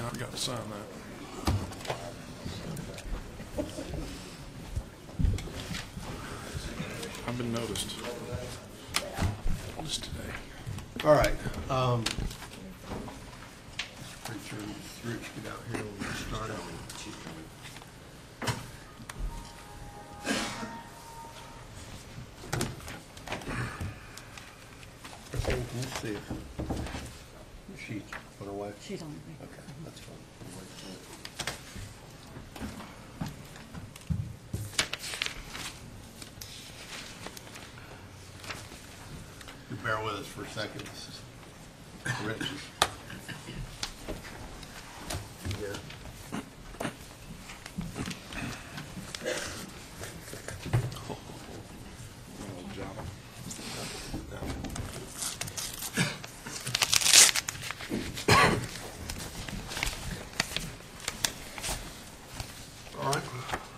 I forgot to sign that. I've been noticed. Just today. All right. Pretty sure Rich get out here when we start out. Can you see if she went away? She's on me. Okay, that's fine. You bear with us for a second. This is Rich. Here. All right.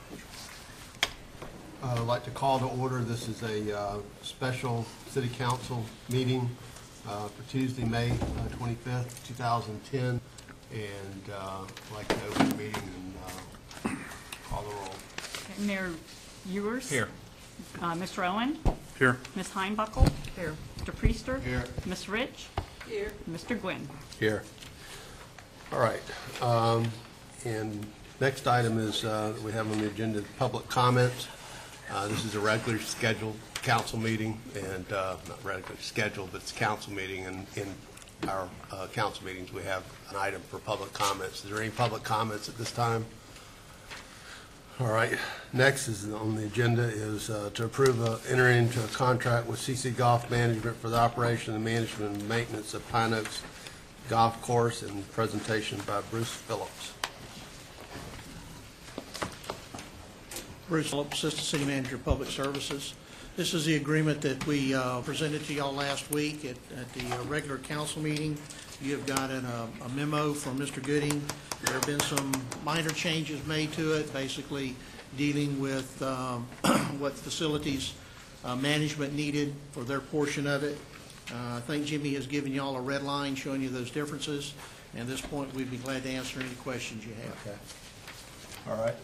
I'd like to call to order. This is a special city council meeting for Tuesday, May 25th, 2010. And I'd like to open the meeting and call the roll. Okay, Mayor Ewers. Here. Mr. Owen. Here. Ms. Heinbuckle. Here. Mr. Priester. Here. Ms. Rich. Here. Mr. Gwynn. Here. All right. And next item is we have on the agenda public comments. This is a regularly scheduled council meeting, and not regularly scheduled, but it's a council meeting. And in our council meetings, we have an item for public comments. Is there any public comments at this time? All right. Next is on the agenda is to approve entering into a contract with CC Golf Management for the operation and management and maintenance of Pine Oaks Golf Course, and presentation by Bruce Phillips. Bruce Phillips, Assistant City Manager of Public Services. This is the agreement that we presented to y'all last week at the regular council meeting. You have gotten a memo from Mr. Gooding. There have been some minor changes made to it, basically dealing with what facilities management needed for their portion of it. I think Jimmy has given y'all a red line showing you those differences. And at this point, we'd be glad to answer any questions you have. Okay. All right.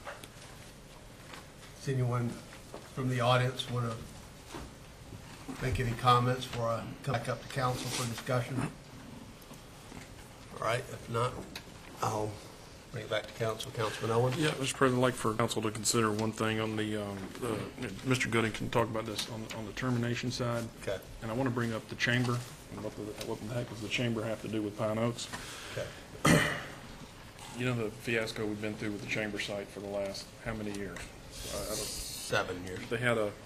Does anyone from the audience want to make any comments before I come back up to council for discussion? All right. If not, I'll bring it back to council. Councilman Owen? Yeah, Mr. President, I'd like for council to consider one thing on the Mr. Gooding can talk about this on the termination side. Okay. And I want to bring up the chamber. And what the heck does the chamber have to do with Pine Oaks? Okay. You know the fiasco we've been through with the chamber site for the last how many years? 7 years. They had a,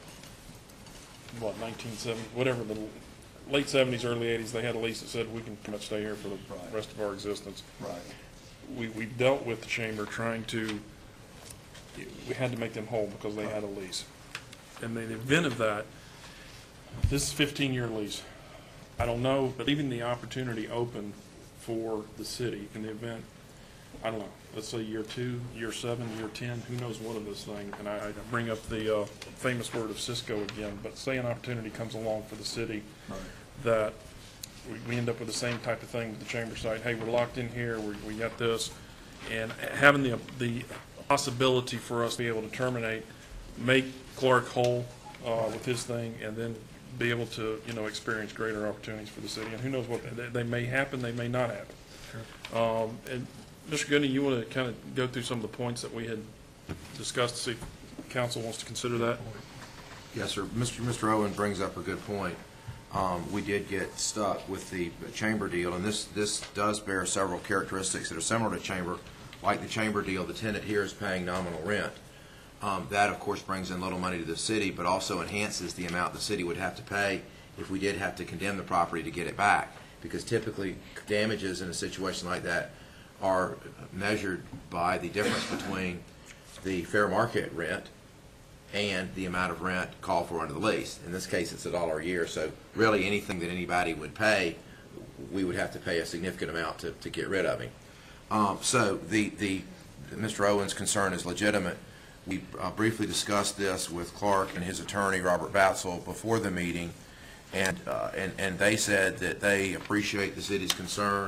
1970, whatever, the late 70s, early 80s, they had a lease that said we can pretty much stay here for the rest of our existence. Right. We dealt with the chamber trying to, we had to make them whole because they had a lease. And in the event of that, this is a 15-year lease. I don't know, but leaving the opportunity open for the city in the event, I don't know, let's say year 2, year 7, year 10, who knows what of this thing. And I bring up the famous word of Cisco again, but say an opportunity comes along for the city that we end up with the same type of thing with the chamber site. Hey, we're locked in here, we got this. And having the possibility for us to be able to terminate, make Clark whole with his thing, and then be able to, experience greater opportunities for the city. And who knows what, they may happen, they may not happen. Sure. And Mr. Gooding, you want to kind of go through some of the points that we had discussed to see if council wants to consider that? Yes, sir. Mr. Owen brings up a good point. We did get stuck with the chamber deal, and this does bear several characteristics that are similar to chamber. Like the chamber deal, the tenant here is paying nominal rent. That, of course, brings in little money to the city, but also enhances the amount the city would have to pay if we did have to condemn the property to get it back. Because typically, damages in a situation like that are measured by the difference between the fair market rent and the amount of rent called for under the lease. In this case, it's $1 a year, so really anything that anybody would pay, we would have to pay a significant amount to get rid of him. So Mr. Owen's concern is legitimate. We briefly discussed this with Clark and his attorney, Robert Batzel, before the meeting, and they said that they appreciate the city's concern.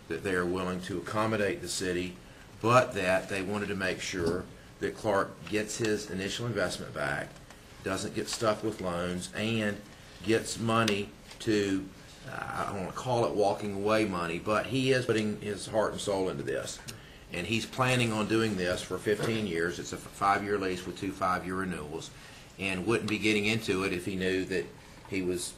that they are willing to accommodate the city, but that they wanted to make sure that Clark gets his initial investment back, doesn't get stuck with loans, and gets money to, I don't want to call it walking away money, but he is putting his heart and soul into this. And he's planning on doing this for 15 years. It's a 5-year lease with 2 5-year renewals, and wouldn't be getting into it if he knew that he was,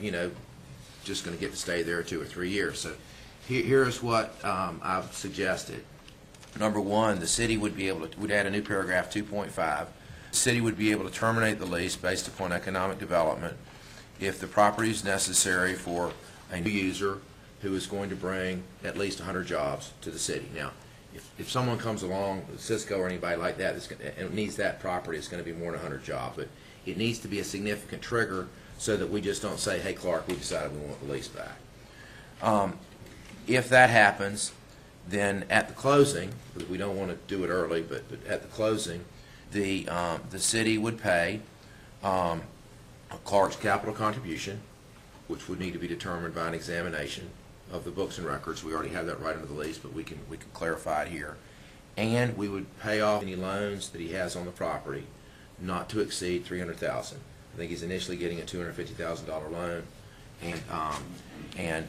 just going to get to stay there 2 or 3 years. So here's what I've suggested. Number one, the city would be able to, would add a new paragraph 2.5. The city would be able to terminate the lease based upon economic development if the property is necessary for a new user who is going to bring at least 100 jobs to the city. Now, if someone comes along, Cisco or anybody like that, and needs that property, it's going to be more than 100 jobs. But it needs to be a significant trigger so that we just don't say, hey, Clark, we decided we want the lease back. If that happens, then at the closing, because we don't want to do it early, but at the closing, the city would pay Clark's capital contribution, which would need to be determined by an examination of the books and records. We already have that right under the lease, but we can clarify it here. And we would pay off any loans that he has on the property, not to exceed $300,000. I think he's initially getting a $250,000 loan, and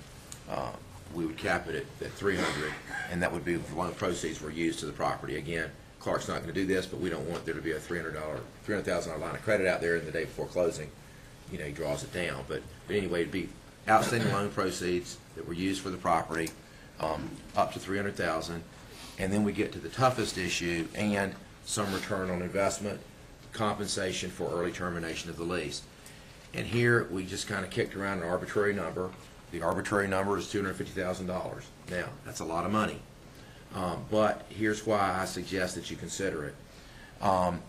we would cap it at $300,000, and that would be one of the proceeds were used to the property. Again, Clark's not going to do this, but we don't want there to be a $300,000 line of credit out there, and the day before closing, he draws it down. But anyway, it'd be outstanding loan proceeds that were used for the property, up to $300,000, and then we get to the toughest issue and some return on investment, compensation for early termination of the lease. And here we just kind of kicked around an arbitrary number. The arbitrary number is $250,000. Now, that's a lot of money. But here's why I suggest that you consider it.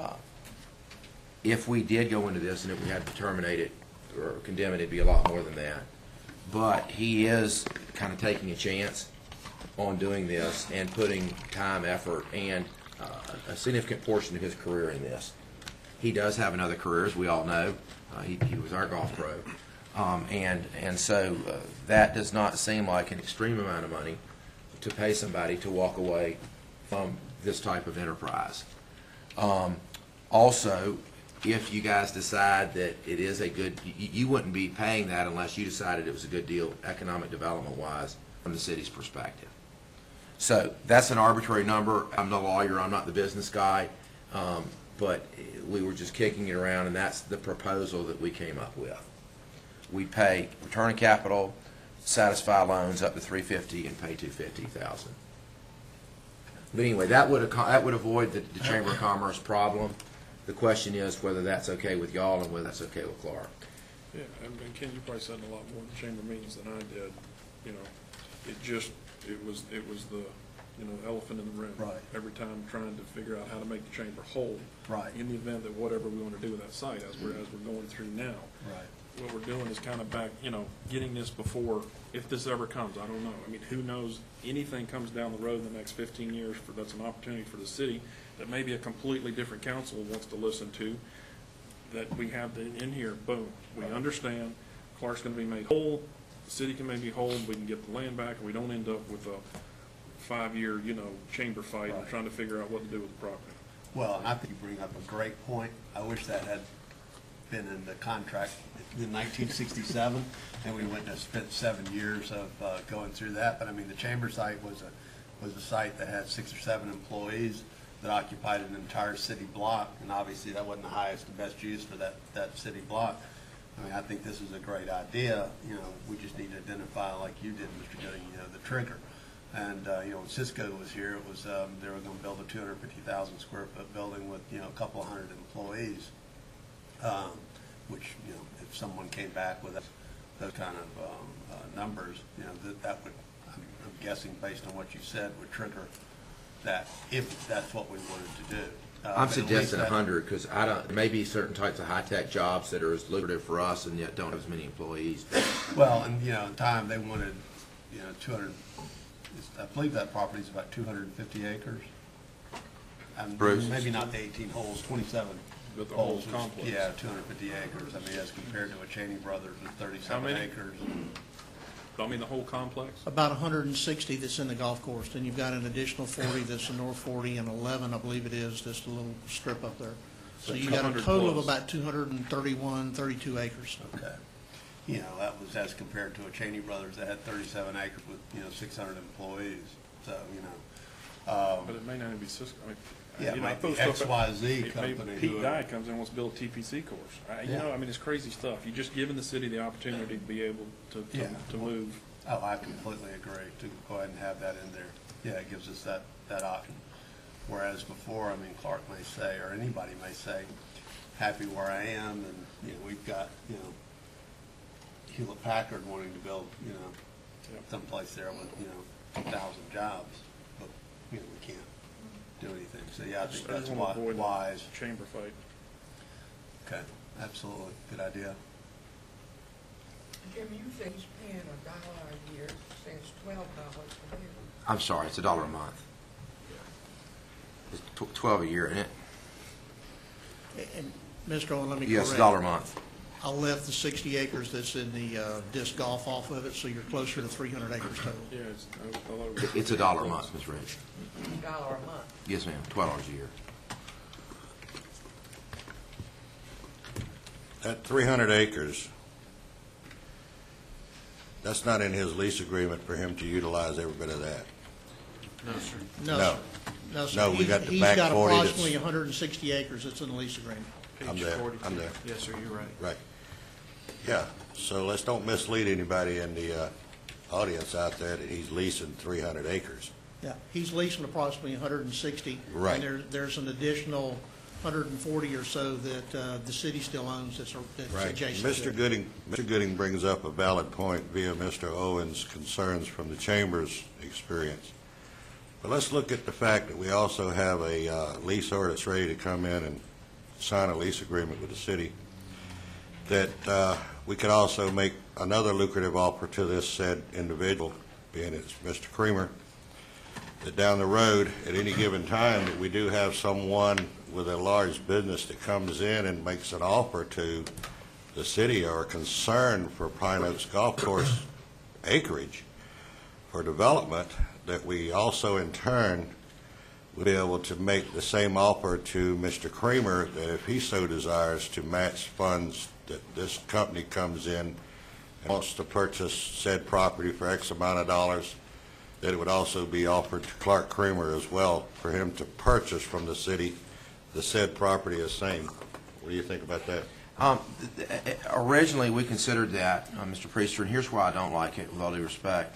If we did go into this and if we had to terminate it or condemn it, it'd be a lot more than that. But he is kind of taking a chance on doing this and putting time, effort, and a significant portion of his career in this. He does have another career, as we all know. He was our golf pro. And so that does not seem like an extreme amount of money to pay somebody to walk away from this type of enterprise. Also, if you guys decide that it is a good, you wouldn't be paying that unless you decided it was a good deal economic development-wise from the city's perspective. So that's an arbitrary number. I'm no lawyer, I'm not the business guy, but we were just kicking it around, and that's the proposal that we came up with. We pay return of capital, satisfy loans up to $350,000 and pay $250,000. But anyway, that would avoid the Chamber of Commerce problem. The question is whether that's okay with y'all and whether that's okay with Clark. Yeah, and Ken, you probably said in a lot more chamber meetings than I did. It was the elephant in the room. Right. Every time trying to figure out how to make the chamber whole. Right. In the event that whatever we want to do with that site, as we're going through now. Right. What we're doing is kind of back, getting this before, if this ever comes, I don't know. I mean, who knows, anything comes down the road in the next 15 years, that's an opportunity for the city that maybe a completely different council wants to listen to, that we have in here, boom, we understand, Clark's going to be made whole, the city can maybe hold, we can get the land back, and we don't end up with a 5-year, chamber fight and trying to figure out what to do with the property. Well, and I think you bring up a great point. I wish that had been in the contract in 1967, and we wouldn't have spent 7 years of going through that. But I mean, the chamber site was a site that had 6 or 7 employees that occupied an entire city block, and obviously that wasn't the highest and best use for that city block. I mean, I think this is a great idea. We just need to identify, like you did, Mr. Gooding, the trigger. And when Cisco was here, it was they were going to build a 250,000 square foot building with a couple hundred employees. Which, if someone came back with those kind of numbers, that would, I'm guessing based on what you said, would trigger that if that's what we wanted to do. I'm suggesting 100 because maybe certain types of high-tech jobs that are as lucrative for us and yet don't have as many employees. Well, and in time they wanted, 200. I believe that property is about 250 acres. Bruce? Maybe not the 18 holes, 27. But the whole holes was- complex. Yeah, 250 acres. I mean, as compared to a Cheney Brothers with 37 How many? acres. I mean, the whole complex? About 160 that's in the golf course, then you've got an additional 40 that's in North 40, and 11, I believe it is, just a little strip up there. So you got a 200 total of plus. about 231, 32 acres. Okay. You know, that was as compared to a Cheney Brothers that had 37 acres with, 600 employees. So, But it may not even be Cisco. I mean, yeah, you it know, I might be throw stuff out- XYZ Maybe company. Pete who- Dye comes in and wants to build a TPC course. Yeah. I mean, it's crazy stuff. You're just giving the city the opportunity to be able to Yeah. move. Oh, I completely agree, to go ahead and have that in there. Yeah, it gives us that option. Whereas before, I mean, Clark may say, or anybody may say, happy where I am, and, we've got, Hewlett Packard wanting to build, Yep. someplace there with, 2,000 jobs, but, we can't do anything. So, yeah, I think I that's just want to avoid wise. the chamber fight. Okay, absolutely, good idea. Jim, you say he's paying $1 a year, say it's $12 a year. I'm sorry, it's $1 a month. It's 12 a year, isn't it? And, Mr. Owen, let me correct. Yes, $1 a month. I left the 60 acres that's in the disc golf off of it, so you're closer to 300 acres total. Yeah, it's all over. It's $1 a month, Ms. Rich. $1 a month. Yes, ma'am, $12 a year. That 300 acres, that's not in his lease agreement for him to utilize every bit of that. No, No. sir. No, sir. No, we He's- got the back 40 that's- He's got approximately 160 acres that's in the lease agreement. I'm there. Yes, sir, you're right. Right. Yeah, so let's don't mislead anybody in the audience out there that he's leasing 300 acres. Yeah, he's leasing approximately 160. Right. And there's an additional 140 or so that the city still owns that's Right. adjacent to Mr. it. Gooding brings up a valid point via Mr. Owen's concerns from the Chamber's experience. But let's look at the fact that we also have a leaseor that's ready to come in and sign a lease agreement with the city, that we could also make another lucrative offer to this said individual, being it's Mr. Creamer, that down the road, at any given time, that we do have someone with a large business that comes in and makes an offer to the city or a concern for Pine Oaks Golf Course acreage for development, that we also in turn would be able to make the same offer to Mr. Creamer, that if he so desires to match funds that this company comes in and wants to purchase said property for X amount of dollars, that it would also be offered to Clark Creamer as well for him to purchase from the city the said property as same. What do you think about that? Originally, we considered that, Mr. Priester, and here's why I don't like it, with all due respect.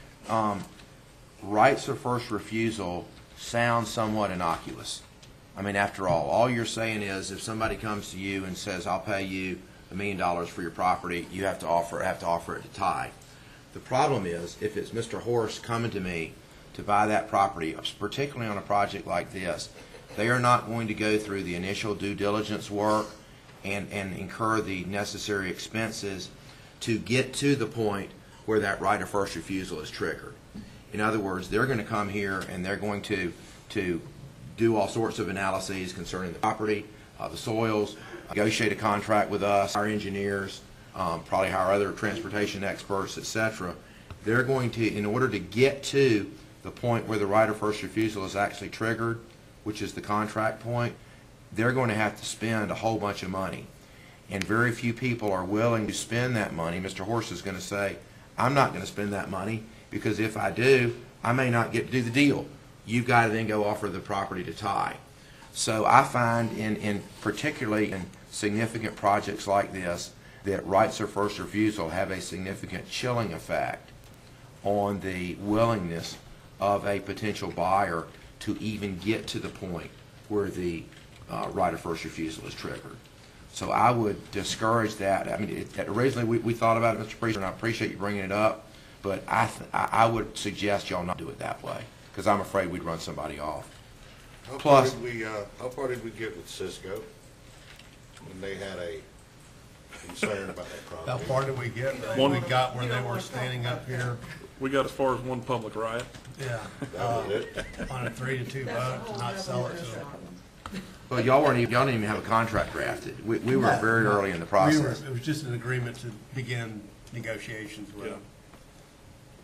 Rights of first refusal sounds somewhat innocuous. I mean, after all you're saying is if somebody comes to you and says, I'll pay you $1 million for your property, you have to offer it to tie. The problem is, if it's Mr. Horst coming to me to buy that property, particularly on a project like this, they are not going to go through the initial due diligence work and incur the necessary expenses to get to the point where that right of first refusal is triggered. In other words, they're going to come here and they're going to do all sorts of analyses concerning the property, the soils, negotiate a contract with us, our engineers, probably hire other transportation experts, etc. They're going to, in order to get to the point where the right of first refusal is actually triggered, which is the contract point, they're going to have to spend a whole bunch of money. And very few people are willing to spend that money. Mr. Horst is going to say, I'm not going to spend that money because if I do, I may not get to do the deal. You've got to then go offer the property to tie. So I find in particularly in significant projects like this that rights of first refusal have a significant chilling effect on the willingness of a potential buyer to even get to the point where the right of first refusal is triggered. So I would discourage that. I mean, originally we thought about it, Mr. Priester, and I appreciate you bringing it up, but I would suggest y'all not do it that way because I'm afraid we'd run somebody off. How Plus- far did we get with Cisco when they had a concern about that How property? far did we get? One- We got where they were standing up here, We got as far as one public riot. yeah, That was it? on a 3-2 vote to not sell it to them. Well, y'all didn't even have a contract drafted. We were very early in the process. It was just an agreement to begin negotiations with Yeah. them.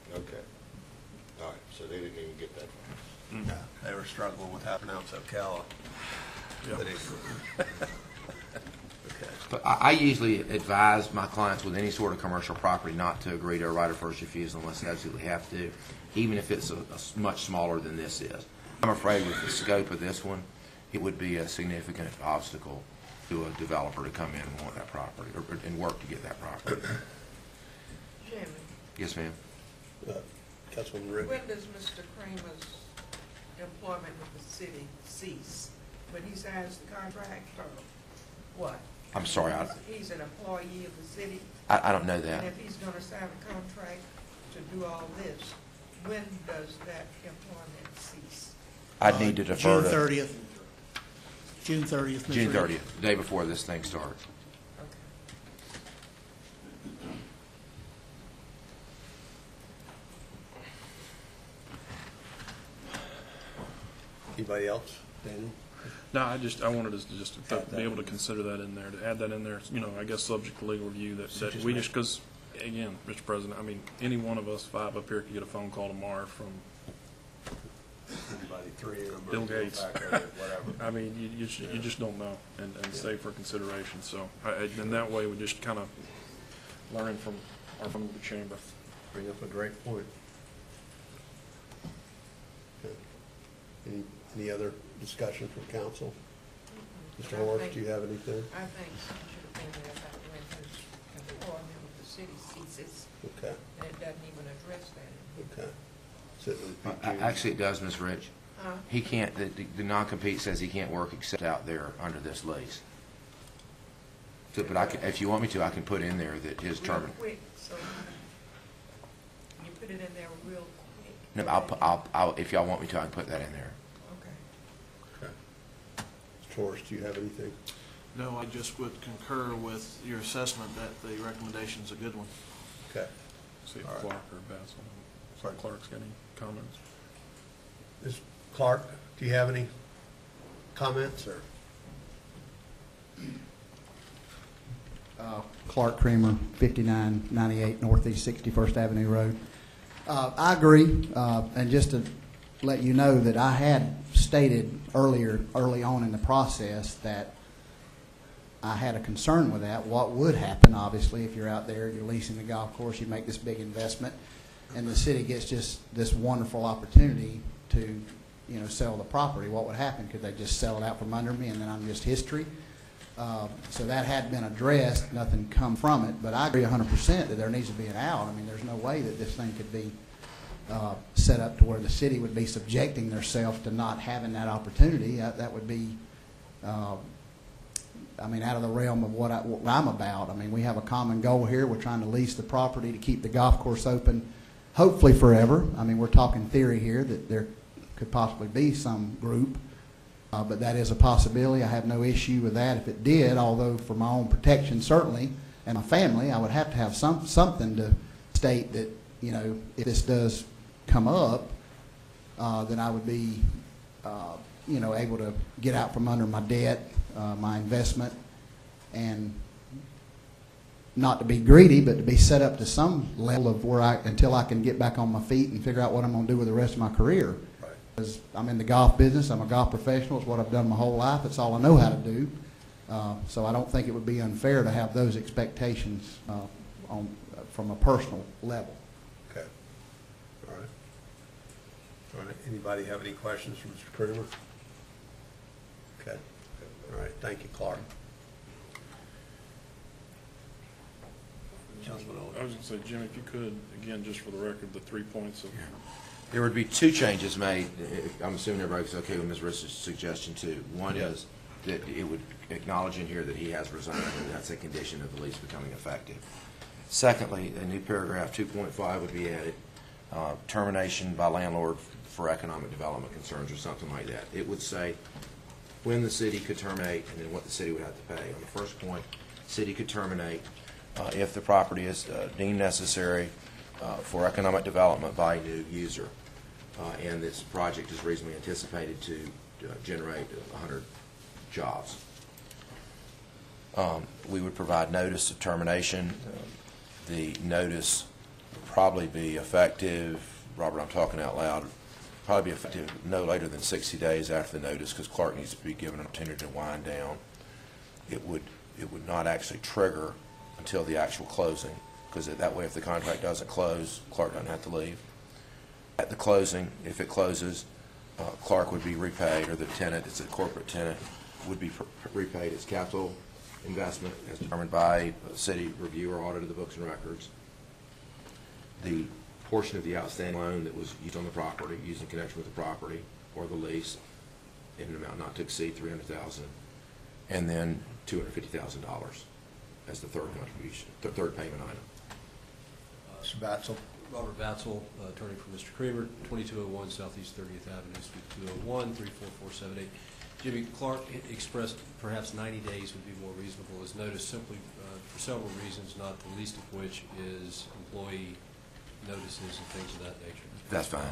Okay. All right, so they didn't even get that far. Yeah, they were struggling with how to pronounce Ocala. Yeah. But okay. But I usually advise my clients with any sort of commercial property not to agree to a right of first refusal unless they absolutely have to, even if it's much smaller than this is. I'm afraid with the scope of this one, it would be a significant obstacle to a developer to come in and want that property, and work to get that property. Chairman, Yes, ma'am. Councilman Rick? when does Mr. Kramer's employment with the city cease? When he signs the contract or what? I'm sorry, He's an employee of the city, I don't know that. and if he's gonna sign a contract to do all this, when does that employment cease? I'd need to defer June to 30th. June 30th, Ms. June Reed. 30th, the day before this thing starts. Okay. Anybody else? Daniel? No, I wanted us to just be able to consider that in there, to add that in there, I guess subject to legal review, that we just, because, again, Mr. President, I mean, any one of us five up here could get a phone call tomorrow from Anybody, three of them? or Bill Gates. Whatever. I mean, you just don't know, and stay for consideration. So, and that way, we just kind of learn from the chamber. Bring up a great point. Okay. Any other discussion from council? Mr. Horace, do you have anything? I think you should have been there about when his employment with the city ceases, Okay, and it doesn't even address that. okay. So it would be June. Actually, it does, Ms. Rich. Huh? He can't, the non-compete says he can't work except out there under this lease. So, but I can, if you want me to, I can put in there that his Real term. quick, so you put it in there real quick. No, I'll, if y'all want me to, I can put that in there. Okay. Okay. Mr. Horace, do you have anything? No, I just would concur with your assessment that the recommendation's a good one. Okay. See if All right. Clark or Basil, sorry, Clark's got any comments? Ms. Clark, do you have any comments, or? Clark Creamer, 5998 Northeast 61st Avenue Road. I agree, and just to let you know that I had stated early on in the process that I had a concern with that. What would happen, obviously, if you're out there, you're leasing the golf course, you make this big investment, and the city gets just this wonderful opportunity to, sell the property. What would happen? Could they just sell it out from under me, and then I'm just history? So that had been addressed, nothing come from it, but I agree 100% that there needs to be an out. I mean, there's no way that this thing could be set up to where the city would be subjecting themselves to not having that opportunity. That would be, out of the realm of what I'm about. I mean, we have a common goal here. We're trying to lease the property to keep the golf course open, hopefully forever. I mean, we're talking theory here that there could possibly be some group. But that is a possibility. I have no issue with that if it did, although for my own protection, certainly, and my family, I would have to have something to state that, if this does come up, then I would be, able to get out from under my debt, my investment, and not to be greedy, but to be set up to some level of until I can get back on my feet and figure out what I'm going to do with the rest of my career. Because I'm in the golf business, I'm a golf professional, it's what I've done my whole life, it's all I know how to do. So I don't think it would be unfair to have those expectations from a personal level. Okay. All right. All right. Anybody have any questions for Mr. Kramer? Okay. All right. Thank you, Clark. Councilman Owen. I was going to say, Jim, if you could, again, just for the record, the 3 points of, There would be two changes made. I'm assuming everybody's okay with Ms. Rich's suggestion too. One is that it would acknowledge in here that he has resigned, and that's a condition of the lease becoming effective. Secondly, a new paragraph 2.5 would be added, termination by landlord for economic development concerns or something like that. It would say when the city could terminate and then what the city would have to pay. On the first point, city could terminate if the property is deemed necessary for economic development by a new user, and this project is reasonably anticipated to generate 100 jobs. We would provide notice of termination. The notice probably be effective, Robert, I'm talking out loud, probably be effective no later than 60 days after the notice, because Clark needs to be given an opportunity to wind down. It would not actually trigger until the actual closing, because that way if the contract doesn't close, Clark doesn't have to leave. At the closing, if it closes, Clark would be repaid, or the tenant, it's a corporate tenant, would be repaid its capital investment as determined by a city review or audit of the books and records. The portion of the outstanding loan that was used on the property, used in connection with the property or the lease, in an amount not to exceed $300,000, and then $250,000 as the third contribution, the third payment item. Mr. Batzel? Robert Batzel, attorney for Mr. Kramer, 2201 Southeast 30th Avenue, Suite 201, 34478. Jimmy, Clark expressed perhaps 90 days would be more reasonable. As noticed, simply for several reasons, not the least of which is employee notices and things of that nature. That's fine.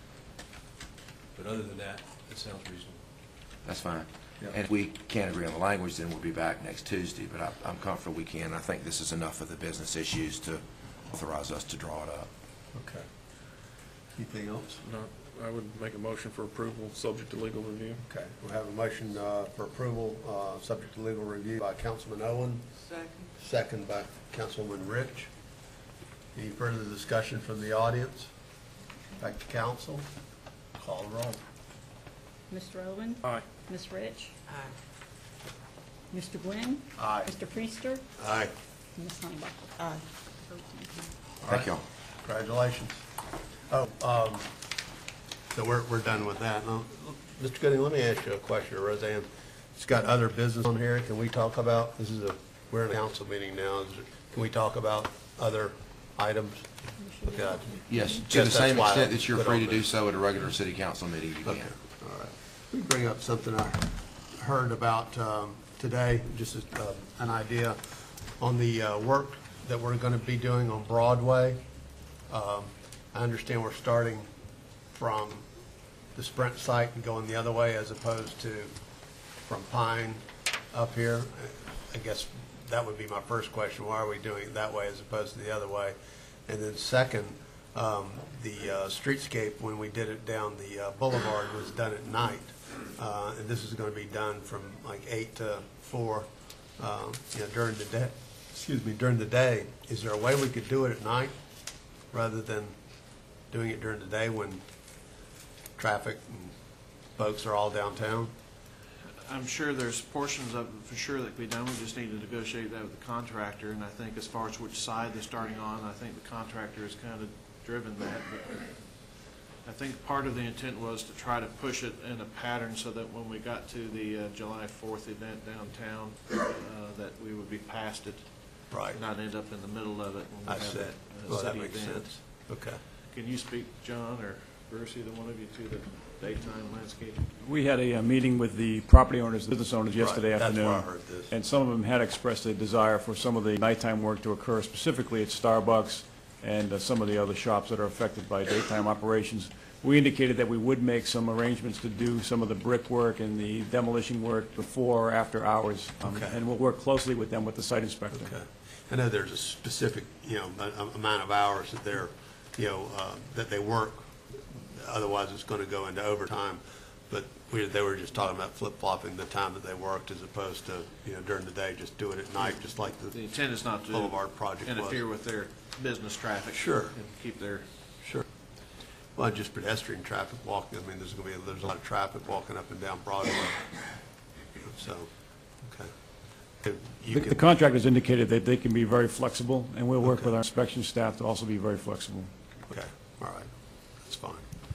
But other than that, it sounds reasonable. That's fine. And if we can't agree on the language, then we'll be back next Tuesday, but I'm comfortable we can. I think this is enough of the business issues to authorize us to draw it up. Okay. Anything else? No, I would make a motion for approval, subject to legal review. Okay, we have a motion for approval, subject to legal review by Councilman Owen, Second. second by Councilwoman Rich. Any further discussion from the audience? Back to council. Call the roll. Mr. Owen? Aye. Ms. Rich? Aye. Mr. Gwynn? Aye. Mr. Priester? Aye. Ms. Honeybuckle? Aye. Thank y'all. Congratulations. Oh, so we're done with that. Now, Mr. Gooding, let me ask you a question, Roseanne. It's got other business on here. Can we talk about, we're in a council meeting now. Can we talk about other items? Okay. Yes, to Yes, the that's same why I extent that you're put free on to do this. so at a regular city council meeting, you Okay, can. all right. Let me bring up something I heard about today, just as an idea on the work that we're going to be doing on Broadway. I understand we're starting from the Sprint site and going the other way as opposed to from Pine up here. I guess that would be my first question. Why are we doing it that way as opposed to the other way? And then second, the streetscape, when we did it down the boulevard, was done at night. And this is going to be done from like 8 to 4, during the day. Excuse me, during the day. Is there a way we could do it at night rather than doing it during the day when traffic and folks are all downtown? I'm sure there's portions of it for sure that can be done. We just need to negotiate that with the contractor. And I think as far as which side they're starting on, I think the contractor has kind of driven that. But I think part of the intent was to try to push it in a pattern so that when we got to the July 4th event downtown, that we would be past it. Right. Not end up in the middle of it when we I have see. that Well, that city makes event. sense. Okay. Can you speak, John or Bruce, either one of you, to the daytime landscape? We had a meeting with the property owners, business owners yesterday Right, afternoon. that's where I heard this. And some of them had expressed a desire for some of the nighttime work to occur, specifically at Starbucks and some of the other shops that are affected by daytime operations. We indicated that we would make some arrangements to do some of the brickwork and the demolition work before or after hours. Okay. And we'll work closely with them with the site inspector. Okay. I know there's a specific, amount of hours that they're, that they work. Otherwise, it's going to go into overtime. But they were just talking about flip-flopping the time that they worked as opposed to, during the day, just do it at night, just like The the intent is not to Boulevard project was. interfere with their business traffic. Sure. And keep their, Sure. Well, just pedestrian traffic walking. I mean, there's a lot of traffic walking up and down Broadway. So, okay. The contractors indicated that they can be very flexible, and we'll work with our inspection staff to also be very flexible. Okay, all right, that's fine.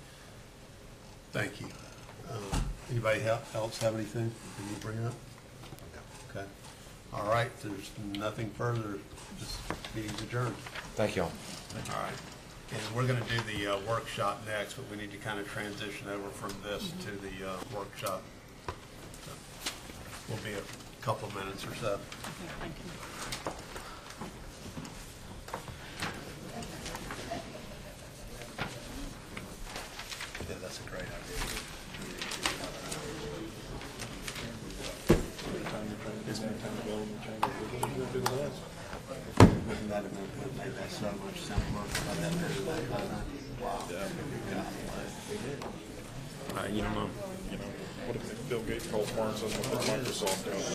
Thank you. Anybody else have anything that you bring up? Okay, all right, there's nothing further, this meeting's adjourned. Thank y'all. All right, and we're gonna do the workshop next, but we need to kind of transition over from this to the workshop. So, we'll be a couple of minutes or so. Okay, thank you. Yeah, that's a great idea. It's been time to go in the chamber. We're gonna do the last. That amendment made that so much simpler. Wow. You don't know, what if Bill Gates calls Barnes and says, "What did Microsoft do?"